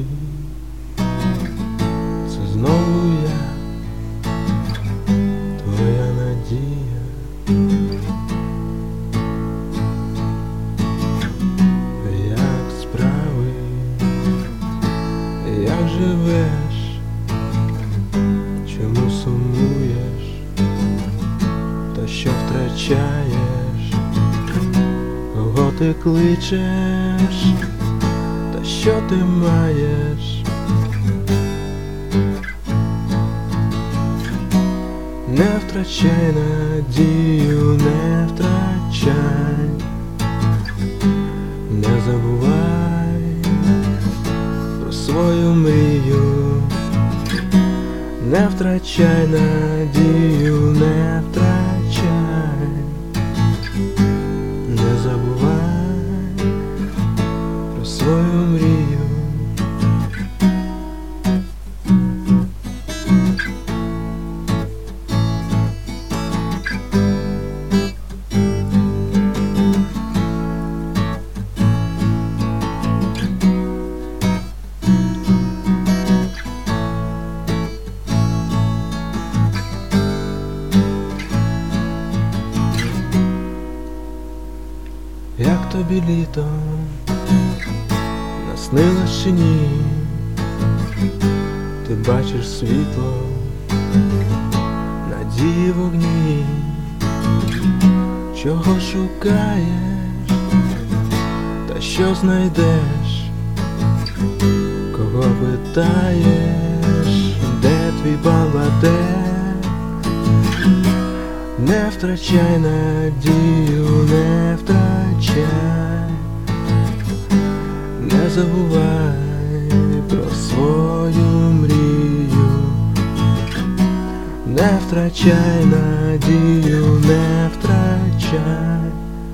це знову я, твоя надія. Як справи, як живеш, чому сумуєш, та що втрачаєш, кого ти кличеш, та що ти маєш? Не втрачай надію, не втрачай, не забувай про свою мрію. Не втрачай надію, не втрачай, не забувай про свою мрію. Як тобі літо наснилось чи ні? Ти бачиш світло, надії в огні. Чого шукаєш, та що знайдеш? Кого питаєш, де твій Бангладеш? Не втрачай надію, не втрачай, не забувай про свою мрію. Не втрачай надію, не втрачай,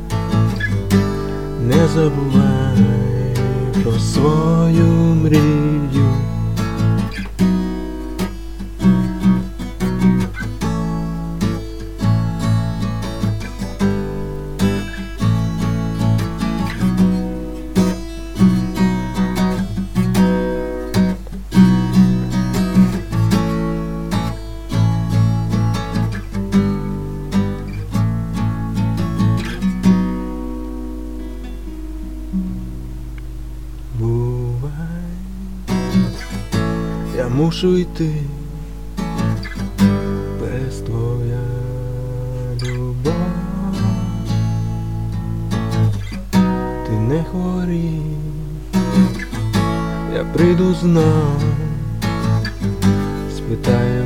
не забувай про свою мрію. Бувай, я мушу йти, без твоя любов. Ти не хворій, я прийду знов, спитаю,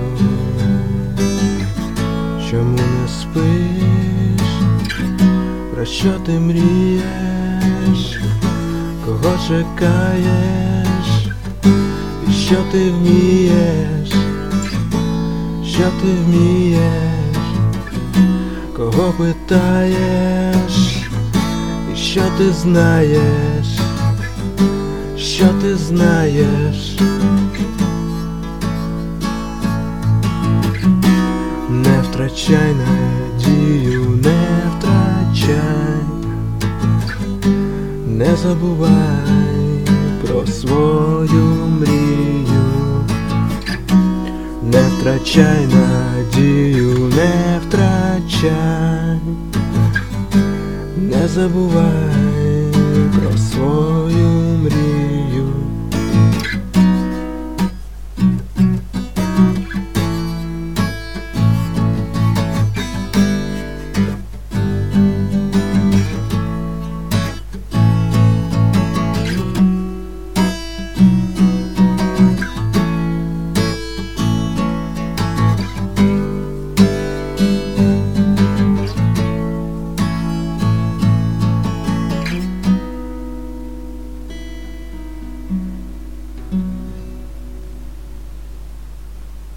чому не спиш, про що ти мрієш, кого чекаєш, і що ти вмієш, що ти вмієш, кого питаєш, і що ти знаєш, що ти знаєш. Не втрачай надію, не втрачай, не забувай про свою мрію. Не втрачай надію, не втрачай, не забувай про свою мрію.